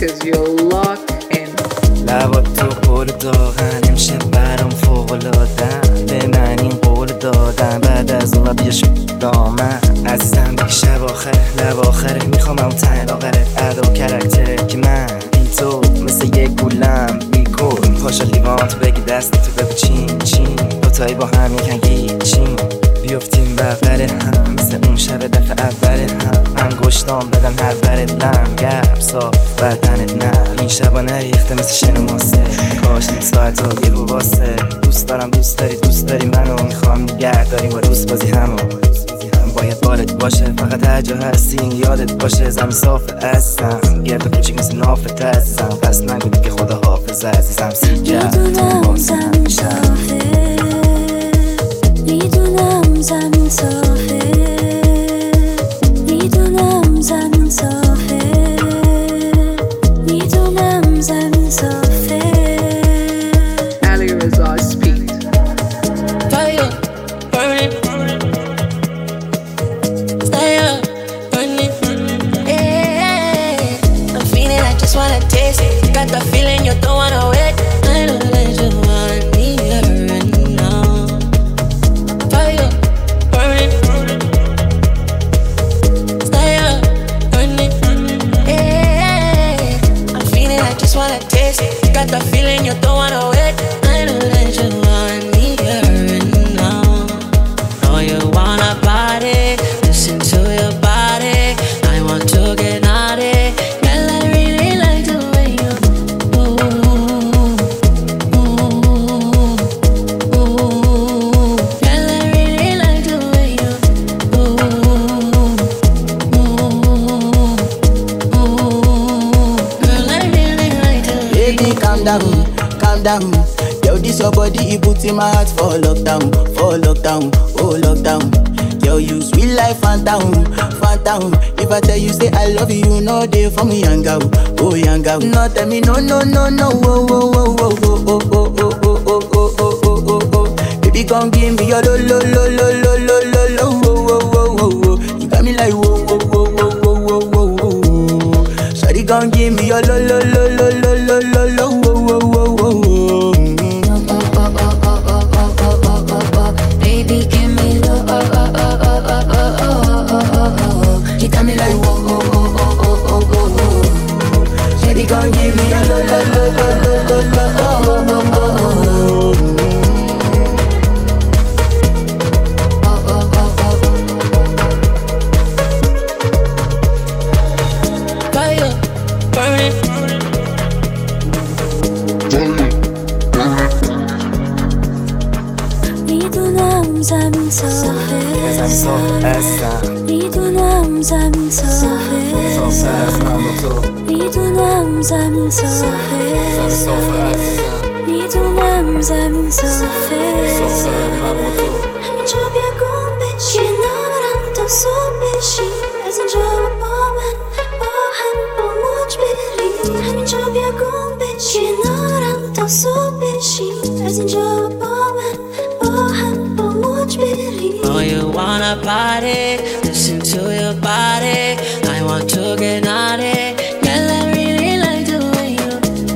cause you're locked in. لبات تو قول داغن امشه برام فوق‌العاده‌ام به من این قول دادن بعد از اون بیا دامن عزیزم دیگه شب آخره لب آخره میخوام اون ته لاغره ادا و کرکتره که من بی تو مثل یک گولم بیکن پاشا لیوانت بگی دست تو بگو چین چین دوتایی با هم یکن گیچین بیفتیم بغل هم مثل اون شب دفعه اول هم انگشتام بدم هر برت لم گرم صاف بدنت نه این شبا نریخته مثل شن ماسه کاش این ساعت ها یه واسه دوست دارم دوست داری منو میخوام نگه داریم با دوست بازی همو باید بالت باشه فقط هر جا هستی این یادت باشه زمین صافه عزیزم گرد و کوچیک مثل نافت عزیزم پس نگو دیگه خدا حافظ عزیزم میدونم زمین صافه میدونم زمین صافه میدونم زمین صافه میدونم زمین صافه Ali Reza Speed. Fire, burning. Stay up, burning. Yeah, I'm feeling, I just wanna taste it. Got the feeling you don't wanna wait. I know that you want me right now. Fire, burning. Stay up, burning. Yeah, I'm feeling, I just wanna taste it. Got the feeling you don't wanna wait. I know that you want me right now. Know you wanna party, listen to your body. I want to get naughty. Girl, I really like the way you Girl, I really like the way you Girl, I really like the way Baby, calm down. Yo, this your body, it puts in my heart for lockdown, oh lockdown. Yo, you sweet life, phantom. If I tell you say I love you, no day for me, young girl, oh young girl. No tell me no, oh. Baby, come give me your lo. You got me like whoa. Shawty, come give me your lo. Baby, give me low. You got me like whoa. Shawty, come give me your lo. fire, burning. میدونم زمین صافه میدونم زمین صافه میدونم زمین صافه میدونم زمین صافه همینجا بیا گم بشی کنارم تا صبح بشی از اینجا با من با هم با موج بریم همینجا بیا گم بشی کنارم تا صبح بشی از اینجا با من با هم با موج بریم Oh, you wanna party, listen to your body. I want to get naughty. Girl, I really like the way you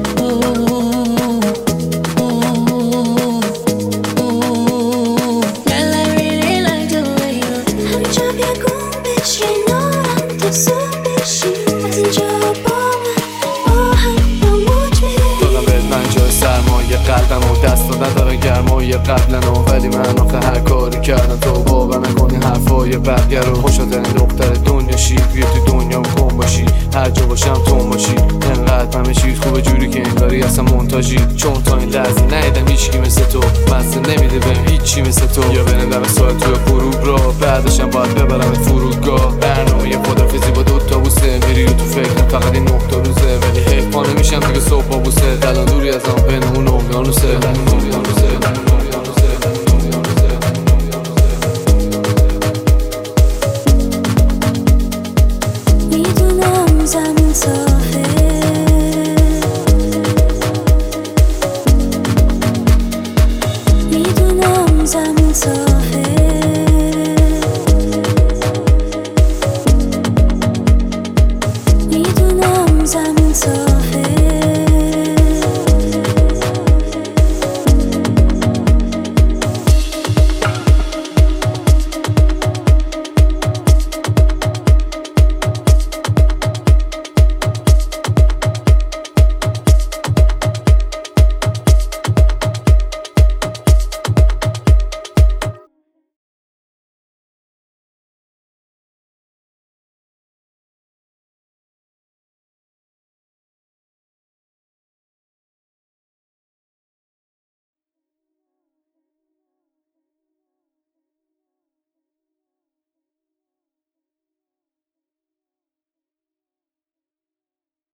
Girl, I really like the way you همینجا بیا گم بشی کنارم تا صبح بشی از اینجا با من با هم با موج بریم دادم بهت من جای سرمایه قلبم و دست نداره گرمای قبلنو ولی من آخه هر کاری کردم تو باور نکنی حرفای بقیه رو خوشترین دختر دنیا شی بیا تو دنیا کن باشی هر جا باشم تو باشی انقدر همه چیز خوبه جوری که انگاری اصلا مونتاژی چون تا این لحظه ندیدم هیچکی مثل تو مزه نمیده بهم هیچی مثل تو یا برم دم ساعت توی غروب را بعدشم باید ببرمت فرودگاه برنامه خدافیزی با دوتا بوسه میری و تو فکرم فقط این نقطه روزه ولی حیف پا نمیشم دیگه صبح با بوسه الان دوری از آن بین اون اقیانوسه